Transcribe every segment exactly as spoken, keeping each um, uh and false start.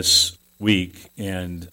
this week, and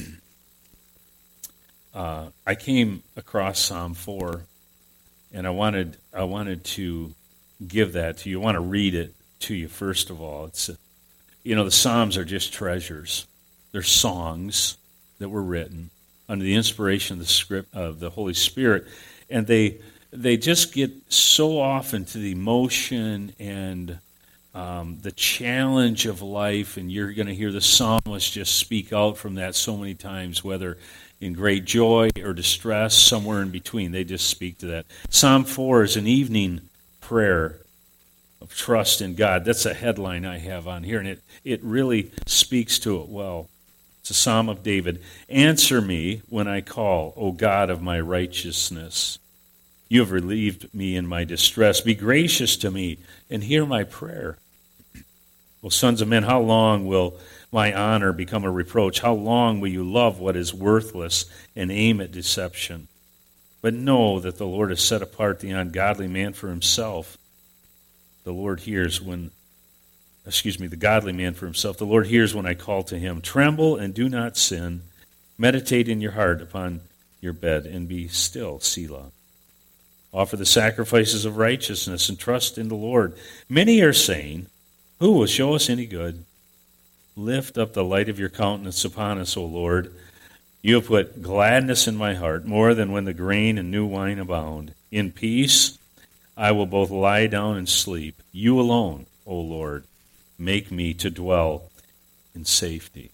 uh, I came across Psalm four, and I wanted I wanted to give that to you. I want to read it to you first of all. It's you know the Psalms are just treasures. They're songs that were written under the inspiration of the script of the Holy Spirit, and they they just get so often to the emotion and um, the challenge of life, and you're going to hear the psalmist just speak out from that so many times, whether in great joy or distress, somewhere in between. They just speak to that. Psalm four is an evening prayer of trust in God. That's a headline I have on here, and it, it really speaks to it well. It's a Psalm of David. Answer me when I call, O God of my righteousness. You have relieved me in my distress. Be gracious to me and hear my prayer. Well, sons of men, how long will my honor become a reproach? How long will you love what is worthless and aim at deception? But know that the Lord has set apart the ungodly man for himself. The Lord hears when, excuse me, the godly man for himself. The Lord hears when I call to him. Tremble and do not sin. Meditate in your heart upon your bed and be still, Selah. Offer the sacrifices of righteousness and trust in the Lord. Many are saying, who will show us any good? Lift up the light of your countenance upon us, O Lord. You have put gladness in my heart, more than when the grain and new wine abound. In peace I will both lie down and sleep. You alone, O Lord, make me to dwell in safety.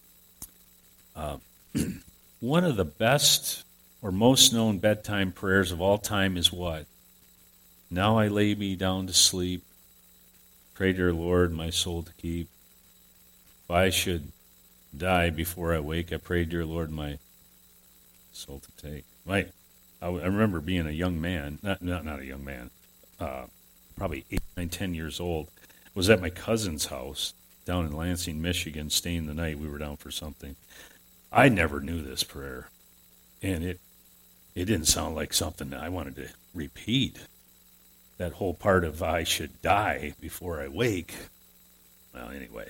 Uh, one of the best or most known bedtime prayers of all time is what? Now I lay me down to sleep. Pray, dear Lord, my soul to keep. If I should die before I wake, I pray, dear Lord, my soul to take. My, I, I remember being a young man, not not, not a young man, uh, probably eight, nine, ten years old. Was at my cousin's house down in Lansing, Michigan, staying the night. We were down for something. I never knew this prayer, and it it didn't sound like something that I wanted to repeat. That whole part of I should die before I wake. Well, anyway,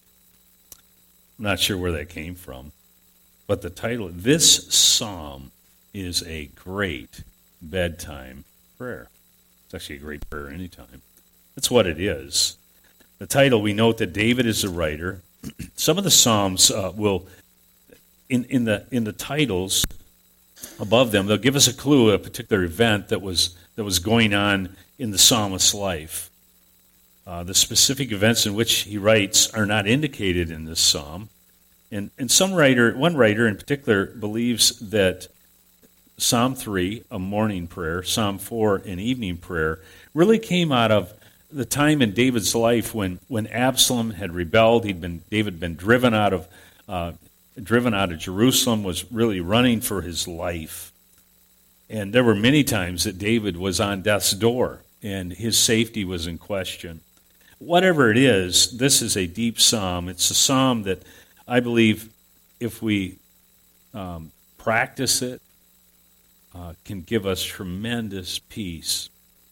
I'm not sure where that came from, but the title, this psalm is a great bedtime prayer. It's actually a great prayer anytime. That's what it is. The title, we note that David is the writer. Some of the psalms uh, will, in, in the in the titles above them, they'll give us a clue, a particular event that was that was going on in the psalmist's life. Uh, the specific events in which he writes are not indicated in this psalm. And, and some writer, one writer in particular, believes that Psalm three, a morning prayer, Psalm four, an evening prayer, really came out of the time in David's life when, when Absalom had rebelled. He'd been David had been driven out of uh, driven out of Jerusalem, was really running for his life. And there were many times that David was on death's door, and his safety was in question. Whatever it is, this is a deep psalm. It's a psalm that I believe, if we um, practice it, uh, can give us tremendous peace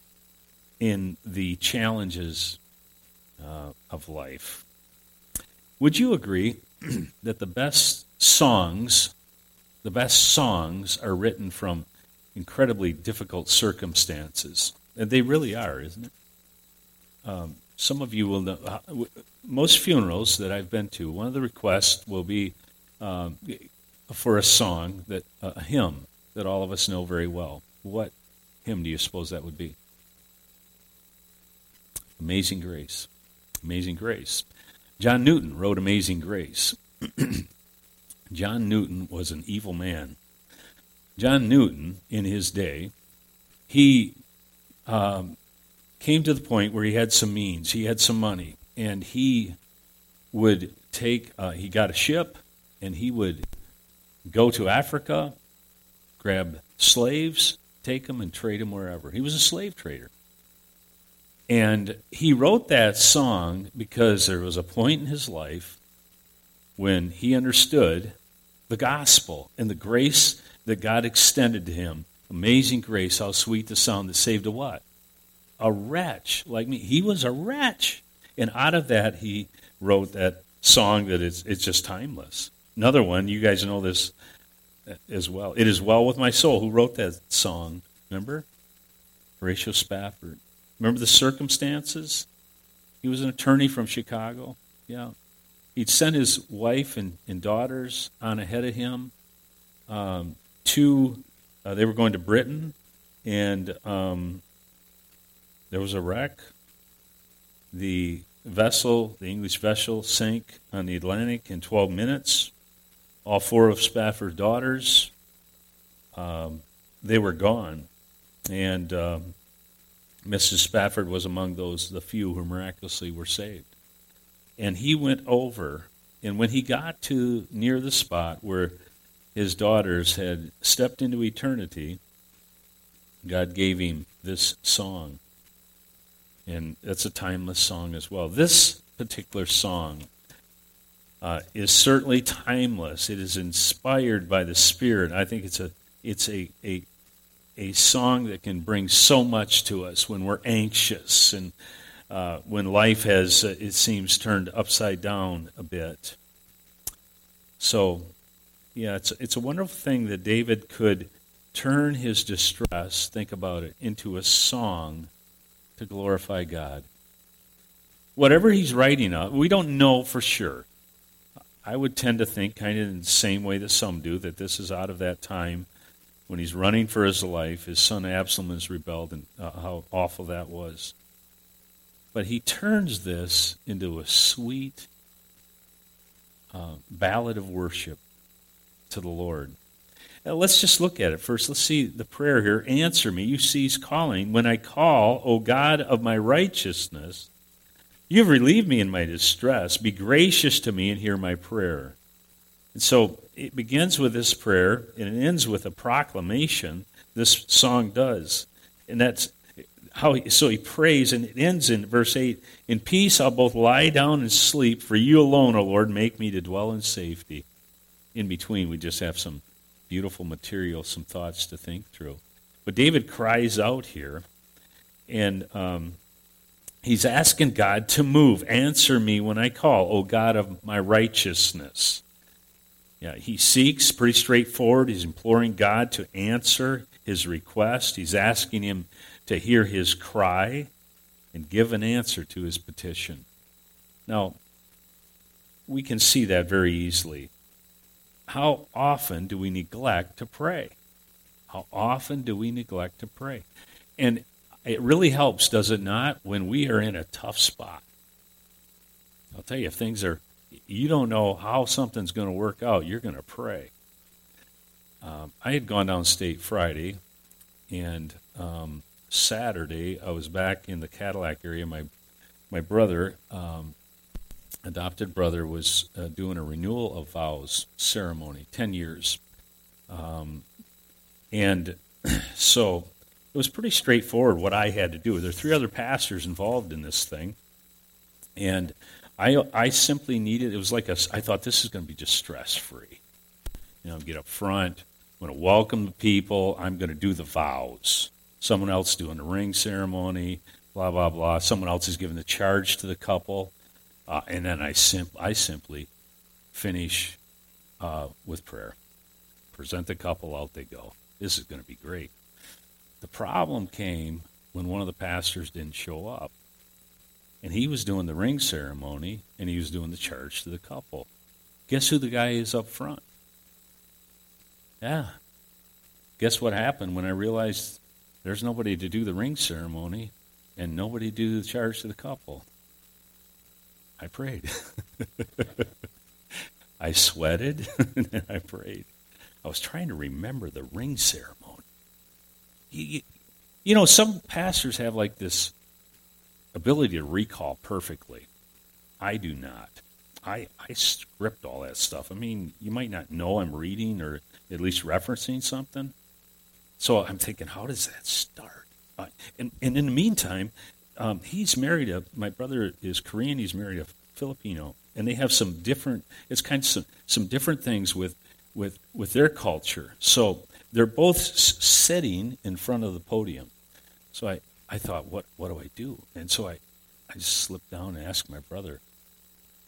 in the challenges uh, of life. Would you agree that the best songs, the best songs are written from incredibly difficult circumstances? And they really are, isn't it? Um, some of you will know, uh, most funerals that I've been to, one of the requests will be um, for a song, that uh, a hymn that all of us know very well. What hymn do you suppose that would be? Amazing Grace. Amazing Grace. John Newton wrote Amazing Grace. John Newton was an evil man. John Newton, in his day, he um, came to the point where he had some means, he had some money, and he would take, uh, he got a ship, and he would go to Africa, grab slaves, take them, and trade them wherever. He was a slave trader. And he wrote that song because there was a point in his life when he understood the gospel and the grace that God extended to him. Amazing grace, how sweet the sound that saved a what? A wretch like me. He was a wretch. And out of that, he wrote that song that is it's just timeless. Another one, you guys know this as well. It is well with my soul. Who wrote that song? Remember? Horatio Spafford. Remember the circumstances? He was an attorney from Chicago. Yeah. He'd sent his wife and, and daughters on ahead of him um, to, uh, they were going to Britain, and um, there was a wreck. The vessel, the English vessel, sank on the Atlantic in twelve minutes. All four of Spafford's daughters, um, they were gone. And um, Missus Spafford was among those, the few who miraculously were saved. And he went over, and when he got to near the spot where his daughters had stepped into eternity, God gave him this song. And that's a timeless song as well. This particular song uh, is certainly timeless. It is inspired by the Spirit. I think it's a it's a, a a song that can bring so much to us when we're anxious and uh, when life has, uh, it seems, turned upside down a bit. So, yeah, it's it's a wonderful thing that David could turn his distress, think about it, into a song to glorify God. Whatever he's writing of, we don't know for sure. I would tend to think, kind of in the same way that some do, that this is out of that time when he's running for his life. His son Absalom has rebelled, and uh, how awful that was. But he turns this into a sweet uh, ballad of worship to the Lord. Now, let's just look at it first. Let's see the prayer here. Answer me. You cease calling. When I call, O God of my righteousness, you've relieved me in my distress. Be gracious to me and hear my prayer. And so it begins with this prayer, and it ends with a proclamation. This song does. And that's how he, so he prays, and it ends in verse eight. In peace I'll both lie down and sleep, for you alone, O Lord, make me to dwell in safety. In between, we just have some beautiful material, some thoughts to think through. But David cries out here, and um, he's asking God to move. Answer me when I call, O God of my righteousness. Yeah, he seeks, pretty straightforward. He's imploring God to answer his request. He's asking him to hear his cry and give an answer to his petition. Now, we can see that very easily. How often do we neglect to pray? How often do we neglect to pray? And it really helps, does it not, when we are in a tough spot? I'll tell you, if things are, you don't know how something's going to work out, you're going to pray. Um, I had gone downstate Friday, and um, Saturday I was back in the Cadillac area. My my brother, um, adopted brother, was uh, doing a renewal of vows ceremony, ten years. Um, and so it was pretty straightforward what I had to do. There are three other pastors involved in this thing, and I I simply needed, it was like a, I thought this is going to be just stress-free. You know, get up front, I'm going to welcome the people, I'm going to do the vows. Someone else doing the ring ceremony, blah, blah, blah. Someone else is giving the charge to the couple. Uh, and then I, sim- I simply finish uh, with prayer. Present the couple, out they go. This is going to be great. The problem came when one of the pastors didn't show up. And he was doing the ring ceremony, and he was doing the charge to the couple. Guess who the guy is up front? Yeah. Guess what happened when I realized there's nobody to do the ring ceremony and nobody to do the charge to the couple? I prayed. I sweated, and then I prayed. I was trying to remember the ring ceremony. You, you know, some pastors have like this ability to recall perfectly. I do not. I, I script all that stuff. I mean, you might not know I'm reading or at least referencing something. So I'm thinking, how does that start? Uh, and, and in the meantime, um, he's married a, my brother is Korean, he's married a Filipino. And they have some different, it's kind of some, some different things with, with, with their culture. So they're both s- sitting in front of the podium. So I, I thought, what, what do I do? And so I, I just slipped down and asked my brother,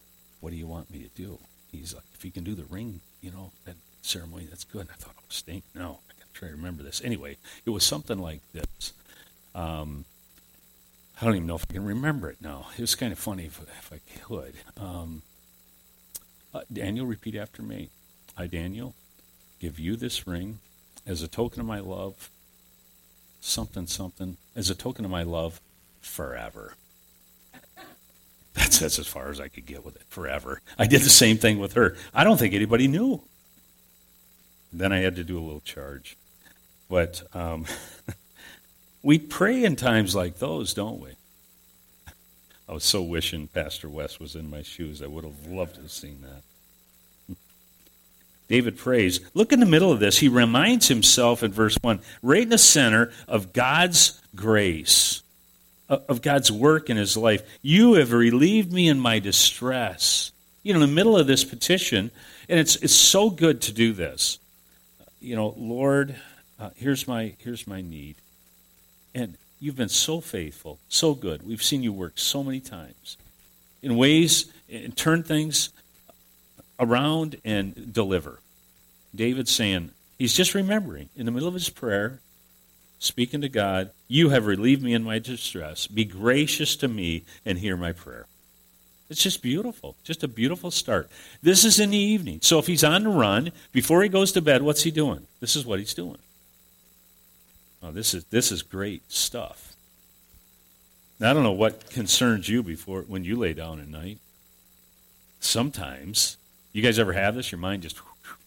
what do you want me to do? He's like, if you can do the ring, you know, that ceremony, that's good. And I thought, oh, stink. No, I got to try to remember this. Anyway, it was something like this. Um, I don't even know if I can remember it now. It was kind of funny if, if I could. Um, uh, Daniel, repeat after me. I, Daniel, give you this ring as a token of my love, something, something, as a token of my love forever. That's, that's as far as I could get with it, forever. I did the same thing with her. I don't think anybody knew. Then I had to do a little charge. But um, we pray in times like those, don't we? I was so wishing Pastor West was in my shoes. I would have loved to have seen that. David prays. Look in the middle of this. He reminds himself in verse one, right in the center of God's grace, of God's work in his life. You have relieved me in my distress. You know, in the middle of this petition, and it's it's so good to do this. You know, Lord, uh, here's my here's my need. And you've been so faithful, so good. We've seen you work so many times in ways, and turn things around and deliver. David's saying, he's just remembering in the middle of his prayer, speaking to God, you have relieved me in my distress. Be gracious to me and hear my prayer. It's just beautiful, just a beautiful start. This is in the evening. So if he's on the run, before he goes to bed, what's he doing? This is what he's doing. Oh, this is this is great stuff. Now, I don't know what concerns you before when you lay down at night. Sometimes, you guys ever have this? Your mind just,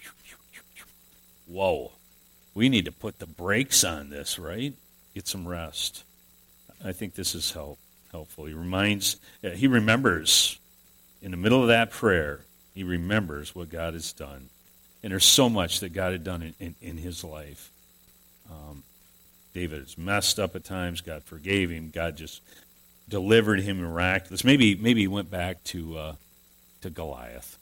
whoa. We need to put the brakes on this, right? Get some rest. I think this is help, helpful. He reminds, he remembers in the middle of that prayer, he remembers what God has done. And there's so much that God had done in, in, in his life. Um, David is messed up at times. God forgave him. God just delivered him miraculous. Maybe maybe he went back to uh, to Goliath.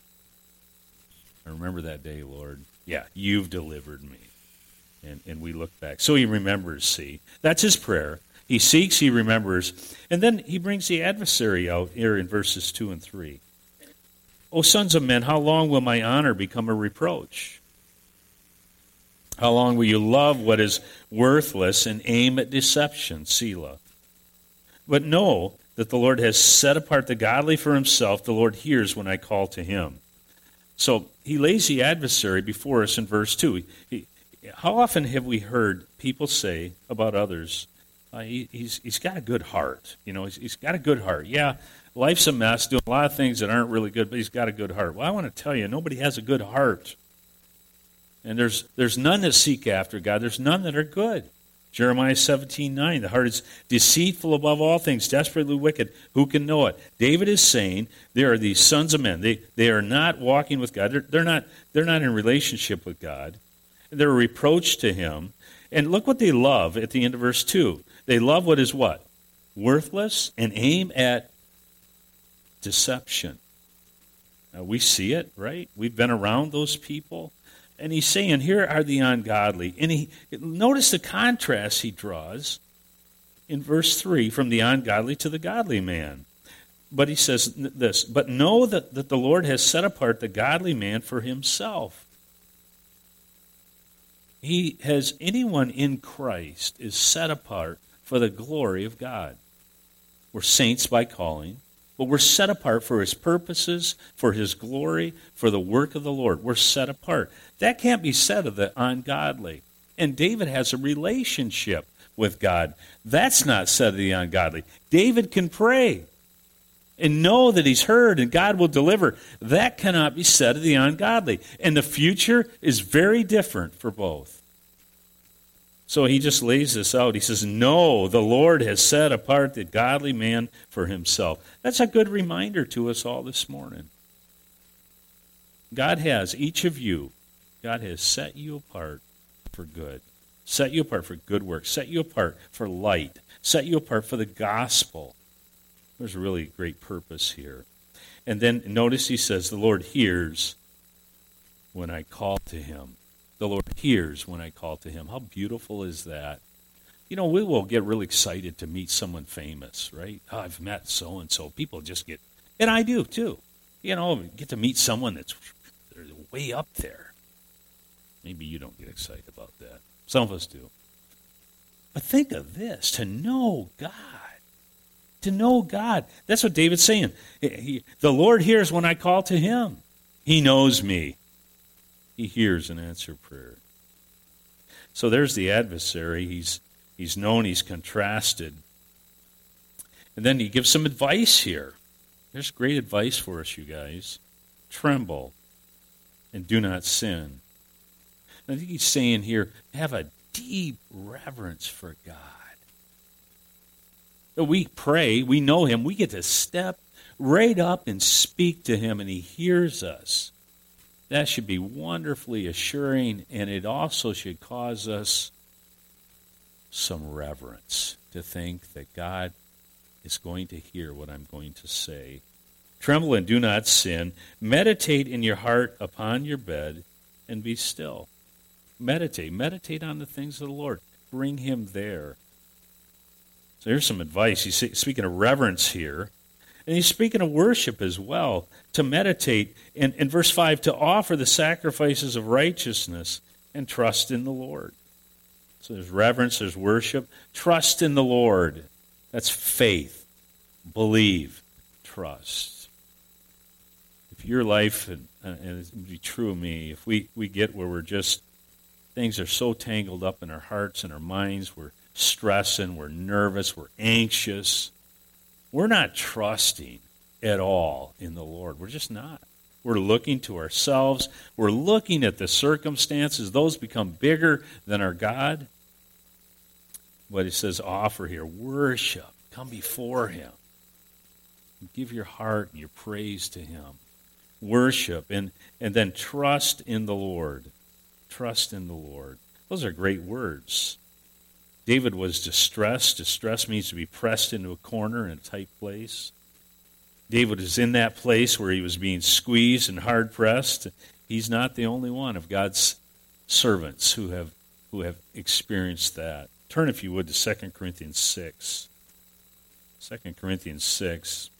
I remember that day, Lord. Yeah, you've delivered me. And and we look back. So he remembers, see. That's his prayer. He seeks, he remembers. And then he brings the adversary out here in verses two and three. O sons of men, how long will my honor become a reproach? How long will you love what is worthless and aim at deception? Selah. But know that the Lord has set apart the godly for himself. The Lord hears when I call to him. So he lays the adversary before us in verse two. He, how often have we heard people say about others, uh, he, he's, he's got a good heart. You know, he's, he's got a good heart. Yeah, life's a mess, doing a lot of things that aren't really good, but he's got a good heart. Well, I want to tell you, nobody has a good heart. And there's there's none that seek after God. There's none that are good. Jeremiah seventeen nine, the heart is deceitful above all things, desperately wicked. Who can know it? David is saying there are these sons of men. They they are not walking with God. They're, they're not they're not in relationship with God. They're a reproach to him. And look what they love at the end of verse two. They love what is what? Worthless and aim at deception. Now we see it, right? We've been around those people. And he's saying, here are the ungodly. And he notice the contrast he draws in verse three from the ungodly to the godly man. But he says this, but know that, that the Lord has set apart the godly man for himself. He has, anyone in Christ is set apart for the glory of God. We're saints by calling. But we're set apart for his purposes, for his glory, for the work of the Lord. We're set apart. That can't be said of the ungodly. And David has a relationship with God. That's not said of the ungodly. David can pray and know that he's heard and God will deliver. That cannot be said of the ungodly. And the future is very different for both. So he just lays this out. He says, no, the Lord has set apart the godly man for himself. That's a good reminder to us all this morning. God has, each of you, God has set you apart for good. Set you apart for good work. Set you apart for light. Set you apart for the gospel. There's a really great purpose here. And then notice he says, the Lord hears when I call to him. The Lord hears when I call to him. How beautiful is that? You know, we will get really excited to meet someone famous, right? Oh, I've met so-and-so. People just get, and I do too. You know, get to meet someone that's way up there. Maybe you don't get excited about that. Some of us do. But think of this, to know God. To know God. That's what David's saying. He, the Lord hears when I call to him. He knows me. He hears and answers prayer. So there's the adversary. He's he's known, he's contrasted. And then he gives some advice here. There's great advice for us, you guys. Tremble and do not sin. I think he's saying here, have a deep reverence for God. We pray, we know him, we get to step right up and speak to him, and he hears us. That should be wonderfully assuring, and it also should cause us some reverence to think that God is going to hear what I'm going to say. Tremble and do not sin. Meditate in your heart upon your bed and be still. Meditate. Meditate on the things of the Lord. Bring him there. So here's some advice. He's speaking of reverence here. And he's speaking of worship as well. To meditate. In, in verse five, to offer the sacrifices of righteousness and trust in the Lord. So there's reverence, there's worship. Trust in the Lord. That's faith. Believe. Trust. If your life, and, and it would be true of me, if we, we get where we're just, things are so tangled up in our hearts and our minds, we're stressing, we're nervous, we're anxious, we're not trusting at all in the Lord. We're just not. We're looking to ourselves. We're looking at the circumstances. Those become bigger than our God. What he says, offer here, worship. Come before him. Give your heart and your praise to him. Worship, and, and then trust in the Lord. Trust in the Lord. Those are great words. David was distressed. Distress means to be pressed into a corner in a tight place. David is in that place where he was being squeezed and hard-pressed. He's not the only one of God's servants who have who have experienced that. Turn, if you would, to Second Corinthians six. Second Corinthians six.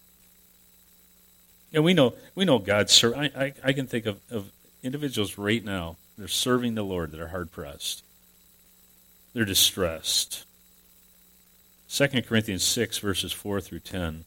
Yeah, we know we know God's serv- I, I I can think of, of individuals right now that are serving the Lord that are hard-pressed. They're distressed. Second Corinthians six, verses four through ten.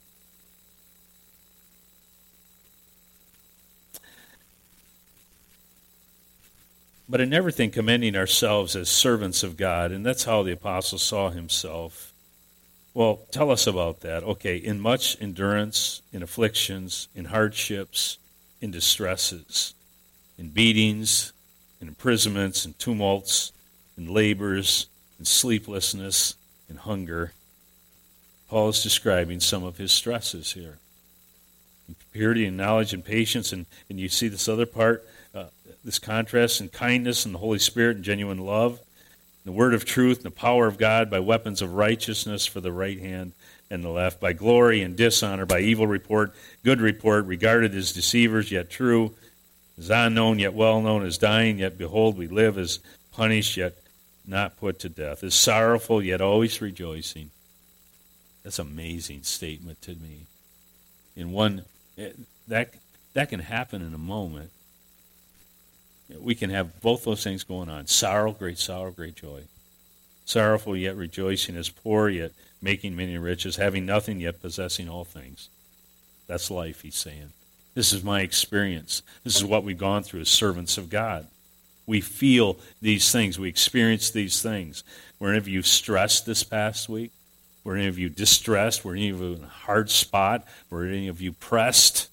But in everything commending ourselves as servants of God, and that's how the apostle saw himself. Well, tell us about that. Okay, in much endurance, in afflictions, in hardships, in distresses, in beatings, in imprisonments, in tumults, in labors, in sleeplessness, in hunger. Paul is describing some of his stresses here. In purity and knowledge and patience, and, and you see this other part, uh, this contrast in kindness and the Holy Spirit and genuine love, the word of truth and the power of God by weapons of righteousness for the right hand and the left, by glory and dishonor, by evil report, good report, regarded as deceivers, yet true, as unknown, yet well known, as dying, yet behold, we live, as punished, yet not put to death, as sorrowful, yet always rejoicing. That's an amazing statement to me. In one, that that can happen in a moment. We can have both those things going on. Sorrow, great sorrow, great joy. Sorrowful, yet rejoicing, as poor, yet making many riches, having nothing, yet possessing all things. That's life, he's saying. This is my experience. This is what we've gone through as servants of God. We feel these things. We experience these things. Were any of you stressed this past week? Were any of you distressed? Were any of you in a hard spot? Were any of you pressed?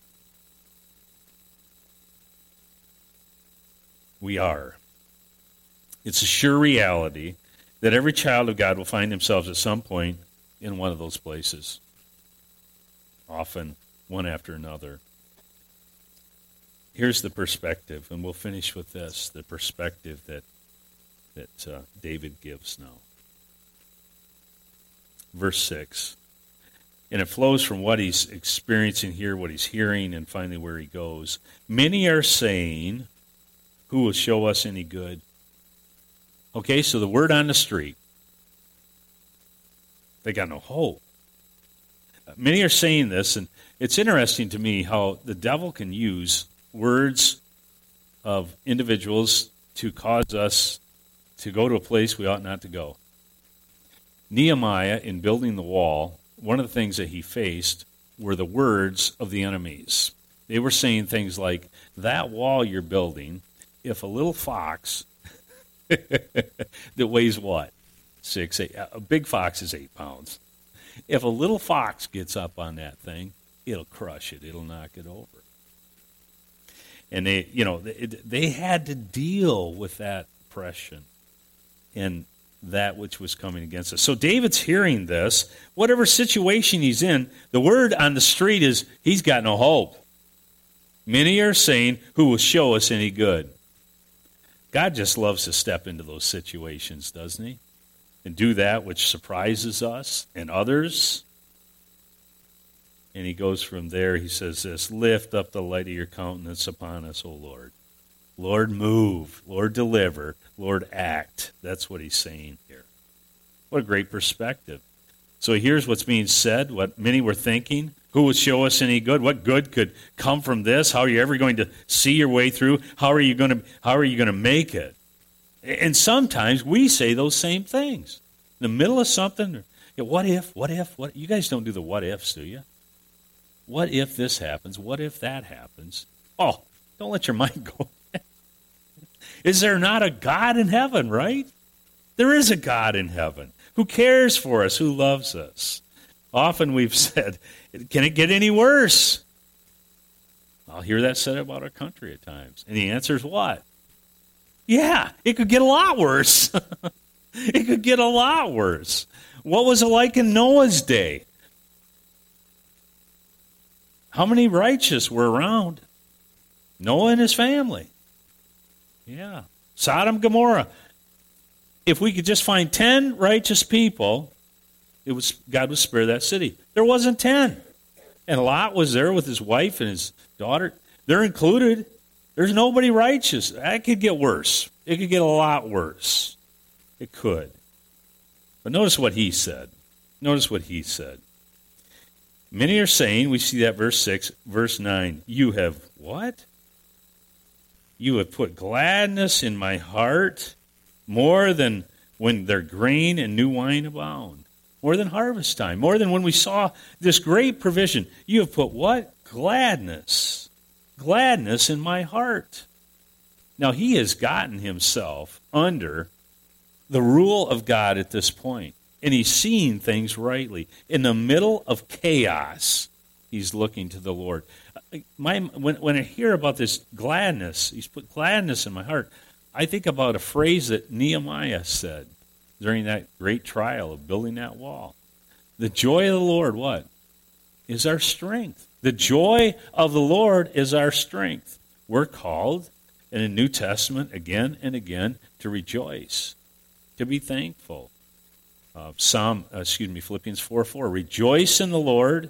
We are. It's a sure reality that every child of God will find themselves at some point in one of those places. Often, one after another. Here's the perspective, and we'll finish with this, the perspective that, that uh, David gives now. Verse six. And it flows from what he's experiencing here, what he's hearing, and finally where he goes. Many are saying, who will show us any good? Okay, so the word on the street. They got no hope. Many are saying this, and, it's interesting to me how the devil can use words of individuals to cause us to go to a place we ought not to go. Nehemiah, in building the wall, one of the things that he faced were the words of the enemies. They were saying things like, that wall you're building, if a little fox that weighs what? Six, eight. A big fox is eight pounds. If a little fox gets up on that thing, it'll crush it. It'll knock it over. And they, you know, they, they had to deal with that oppression and that which was coming against us. So David's hearing this. Whatever situation he's in, the word on the street is, he's got no hope. Many are saying, who will show us any good? God just loves to step into those situations, doesn't he? And do that which surprises us and others. And he goes from there, he says this, lift up the light of your countenance upon us, O Lord. Lord, move. Lord, deliver. Lord, act. That's what he's saying here. What a great perspective. So here's what's being said, what many were thinking. Who will show us any good? What good could come from this? How are you ever going to see your way through? How are you going to, how are you going to make it? And sometimes we say those same things. In the middle of something, you know, what if, what if, what? You guys don't do the what ifs, do you? What if this happens? What if that happens? Oh, don't let your mind go. Is there not a God in heaven, right? There is a God in heaven who cares for us, who loves us. Often we've said, can it get any worse? I'll hear that said about our country at times. And the answer is what? Yeah, it could get a lot worse. It could get a lot worse. What was it like in Noah's day? How many righteous were around? Noah and his family. Yeah. Sodom, Gomorrah. If we could just find ten righteous people, it was God would spare that city. There wasn't ten. And Lot was there with his wife and his daughter. They're included. There's nobody righteous. That could get worse. It could get a lot worse. It could. But notice what he said. Notice what he said. Many are saying, we see that verse six, verse nine, you have what? You have put gladness in my heart more than when their grain and new wine abound. More than harvest time. More than when we saw this great provision. You have put what? Gladness. Gladness in my heart. Now, he has gotten himself under the rule of God at this point. And he's seeing things rightly. In the middle of chaos, he's looking to the Lord. My, when, when I hear about this gladness, he's put gladness in my heart, I think about a phrase that Nehemiah said during that great trial of building that wall. The joy of the Lord, what? Is our strength. The joy of the Lord is our strength. We're called in the New Testament again and again to rejoice, to be thankful. Uh, Psalm, uh, excuse me, Philippians four four. Rejoice in the Lord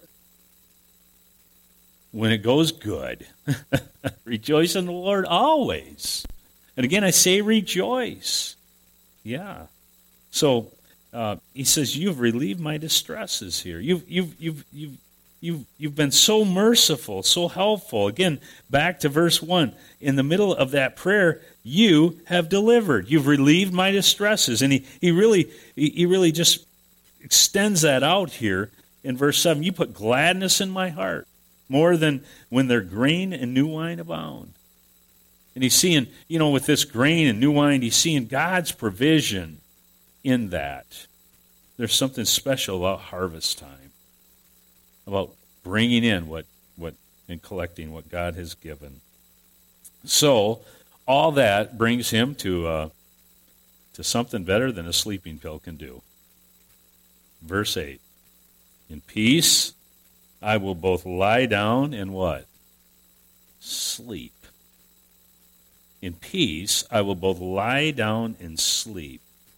when it goes good. Rejoice in the Lord always. And again, I say rejoice. Yeah. So uh, he says, "You've relieved my distresses here. You've you've you've you've you've you've been so merciful, so helpful." Again, back to verse one. In the middle of that prayer, you have delivered. You've relieved my distresses, and he he really he, he really just extends that out here in verse seven. You put gladness in my heart more than when their grain and new wine abound. And he's seeing, you know, with this grain and new wine, he's seeing God's provision in that. There's something special about harvest time, about bringing in what, what and collecting what God has given. So, all that brings him to uh, to something better than a sleeping pill can do. Verse eight. In peace, I will both lie down and what? Sleep. In peace, I will both lie down and sleep.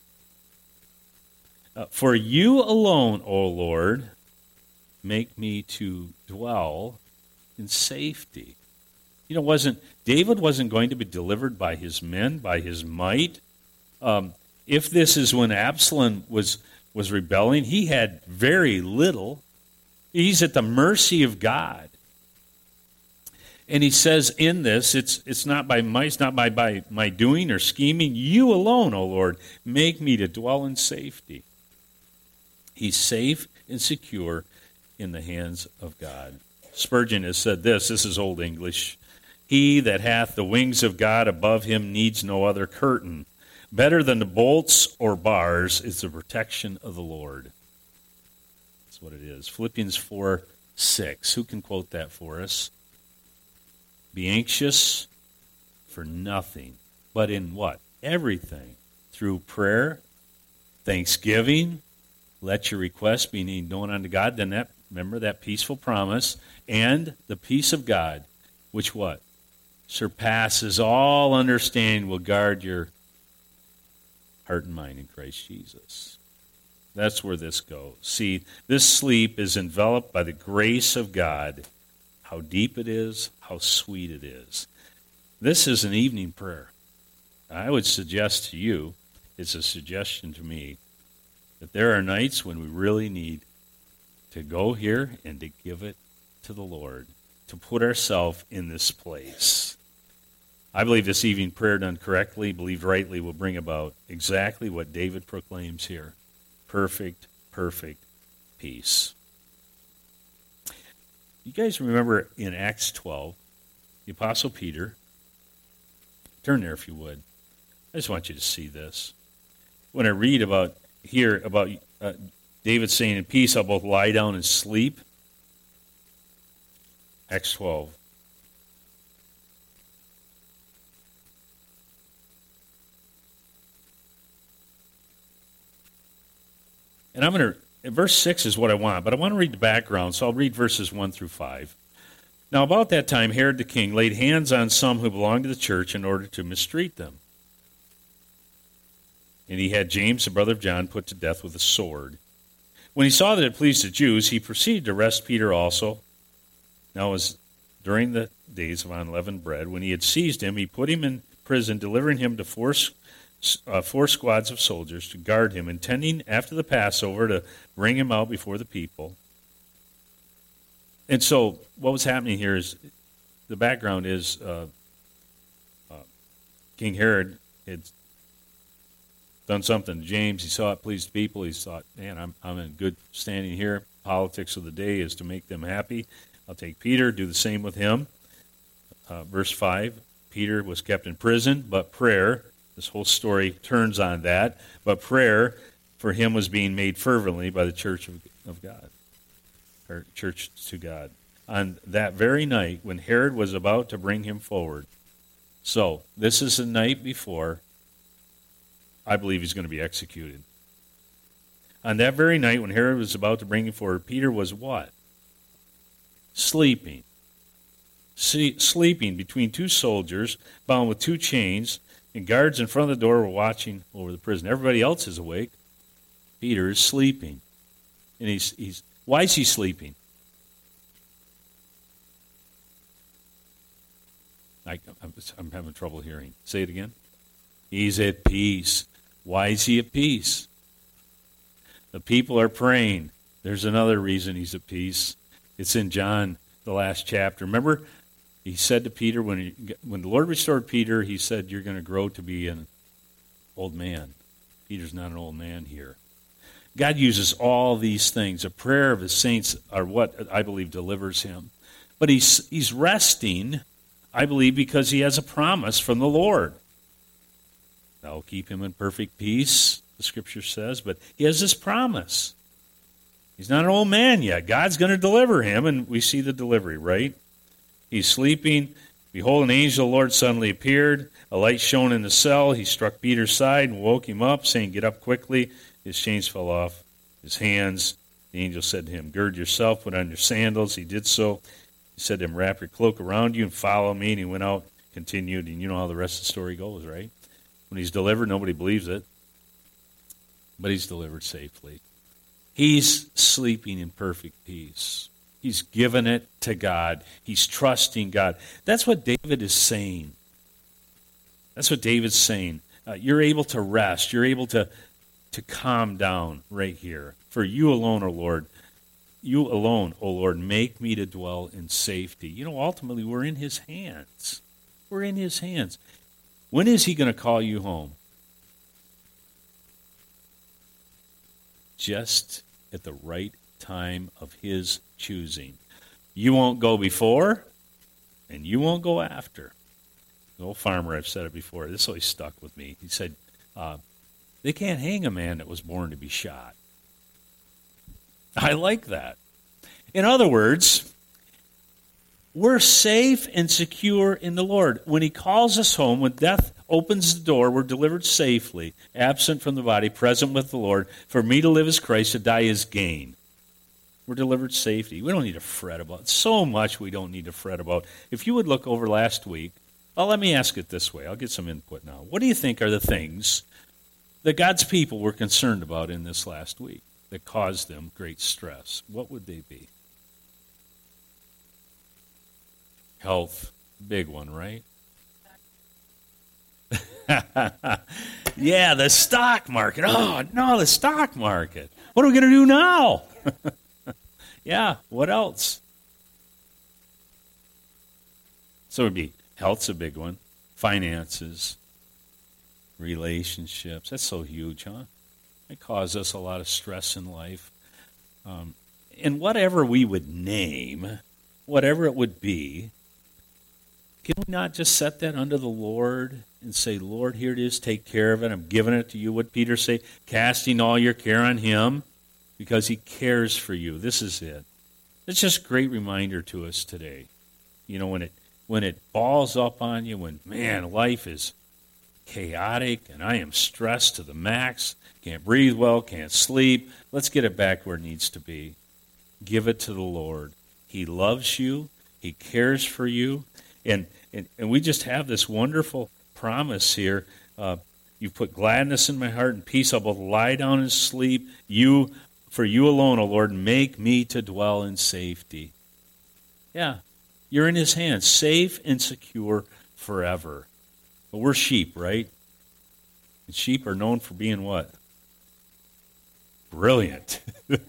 Uh, for you alone, O Lord, make me to dwell in safety. You know, wasn't David wasn't going to be delivered by his men, by his might. Um, if this is when Absalom was was rebelling, he had very little. He's at the mercy of God. And he says in this, it's it's not by might, it's not by, by my doing or scheming. You alone, O Lord, make me to dwell in safety. He's safe and secure in the hands of God. Spurgeon has said this, this is Old English. He that hath the wings of God above him needs no other curtain. Better than the bolts or bars is the protection of the Lord. That's what it is. Philippians four six. Who can quote that for us? Be anxious for nothing, but in what? Everything. Through prayer, thanksgiving, let your requests be made known unto God. Then that, remember that peaceful promise, and the peace of God, which what? Surpasses all understanding, will guard your heart and mind in Christ Jesus. That's where this goes. See, this sleep is enveloped by the grace of God. How deep it is, how sweet it is. This is an evening prayer. I would suggest to you, it's a suggestion to me, that there are nights when we really need to go here and to give it to the Lord, to put ourselves in this place. I believe this evening prayer done correctly, believed rightly, will bring about exactly what David proclaims here. Perfect, perfect peace. You guys remember in Acts twelve, the Apostle Peter, turn there if you would. I just want you to see this. When I read about here, about uh, David saying, in peace I'll both lie down and sleep. Acts twelve. And I'm going to, verse six is what I want, but I want to read the background, so I'll read verses one through five. Now about that time, Herod the king laid hands on some who belonged to the church in order to mistreat them. And he had James, the brother of John, put to death with a sword. When he saw that it pleased the Jews, he proceeded to arrest Peter also. Now it was during the days of unleavened bread. When he had seized him, he put him in prison, delivering him to four Uh, four squads of soldiers to guard him, intending after the Passover to bring him out before the people. And so what was happening here is, the background is uh, uh, King Herod had done something to James. He saw it pleased people. He thought, man, I'm, I'm in good standing here. Politics of the day is to make them happy. I'll take Peter, do the same with him. Uh, verse five, Peter was kept in prison, but prayer, this whole story turns on that, but prayer for him was being made fervently by the church of, of God, or church to God, on that very night when Herod was about to bring him forward. So, this is the night before I believe he's going to be executed. On that very night when Herod was about to bring him forward, Peter was what? Sleeping. See, sleeping between two soldiers, bound with two chains, and guards in front of the door were watching over the prison. Everybody else is awake. Peter is sleeping. And he's, he's why is he sleeping? I, I'm, I'm having trouble hearing. Say it again. He's at peace. Why is he at peace? The people are praying. There's another reason he's at peace. It's in John, the last chapter. Remember, he said to Peter, when he, when the Lord restored Peter, he said, you're going to grow to be an old man. Peter's not an old man here. God uses all these things. The prayer of his saints are what I believe delivers him. But he's he's resting, I believe, because he has a promise from the Lord. I'll keep him in perfect peace, the Scripture says, but he has this promise. He's not an old man yet. God's going to deliver him, and we see the delivery, right? He's sleeping. Behold, an angel of the Lord suddenly appeared. A light shone in the cell. He struck Peter's side and woke him up, saying, get up quickly. His chains fell off his hands. The angel said to him, gird yourself, put on your sandals. He did so. He said to him, wrap your cloak around you and follow me. And he went out, continued, and you know how the rest of the story goes, right? When he's delivered, nobody believes it. But he's delivered safely. He's sleeping in perfect peace. He's given it to God. He's trusting God. That's what David is saying. That's what David's saying. Uh, you're able to rest. You're able to, to calm down right here. For you alone, O Lord, you alone, O Lord, make me to dwell in safety. You know, ultimately, we're in his hands. We're in his hands. When is he going to call you home? Just at the right time of his choosing. You won't go before, and you won't go after. The old farmer, I've said it before, this always stuck with me. He said, uh, they can't hang a man that was born to be shot. I like that. In other words, we're safe and secure in the Lord. When he calls us home, when death opens the door, we're delivered safely, absent from the body, present with the Lord. For me to live is Christ, to die is gain. We're delivered safety. We don't need to fret about it. So much we don't need to fret about. If you would look over last week, well, let me ask it this way. I'll get some input now. What do you think are the things that God's people were concerned about in this last week that caused them great stress? What would they be? Health, big one, right? Yeah, the stock market. Oh, no, the stock market. What are we going to do now? Yeah, what else? So it would be health's a big one. Finances, relationships. That's so huge, huh? It causes us a lot of stress in life. Um, and whatever we would name, whatever it would be, can we not just set that under the Lord and say, Lord, here it is, take care of it. I'm giving it to you. What Peter say? Casting all your care on him because he cares for you. This is it. It's just a great reminder to us today. You know, when it when it balls up on you, when, man, life is chaotic and I am stressed to the max, can't breathe well, can't sleep, let's get it back where it needs to be. Give it to the Lord. He loves you. He cares for you. And, and, and we just have this wonderful promise here. Uh, you put gladness in my heart and peace. I'll both lie down and sleep. You, for you alone, O Lord, make me to dwell in safety. Yeah, you're in his hands, safe and secure forever. But we're sheep, right? And sheep are known for being what? Brilliant.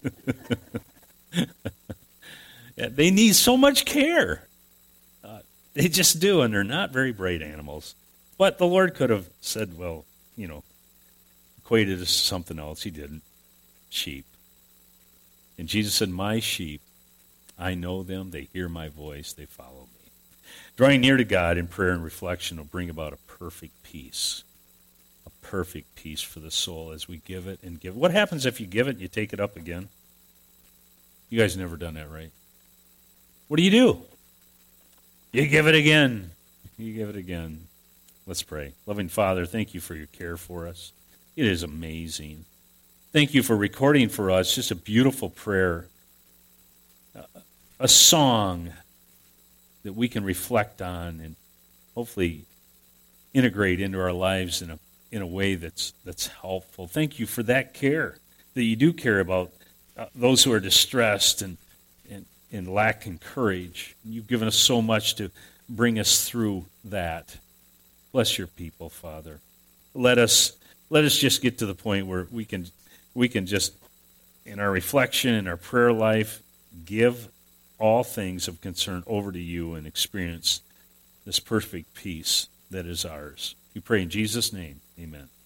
Yeah, they need so much care. Uh, they just do, and they're not very bright animals. But the Lord could have said, well, you know, equated us to something else. He didn't. Sheep. And Jesus said, my sheep, I know them, they hear my voice, they follow me. Drawing near to God in prayer and reflection will bring about a perfect peace. A perfect peace for the soul as we give it and give it. What happens if you give it and you take it up again? You guys never done that, right? What do you do? You give it again. You give it again. Let's pray. Loving Father, thank you for your care for us. It is amazing. Thank you for recording for us just a beautiful prayer, a song that we can reflect on and hopefully integrate into our lives in a in a way that's that's helpful. Thank you for that care, that you do care about uh, those who are distressed and, and, and lacking courage. You've given us so much to bring us through that. Bless your people, Father. Let us let us just get to the point where we can we can just, in our reflection, in our prayer life, give all things of concern over to you and experience this perfect peace that is ours. We pray in Jesus' name. Amen.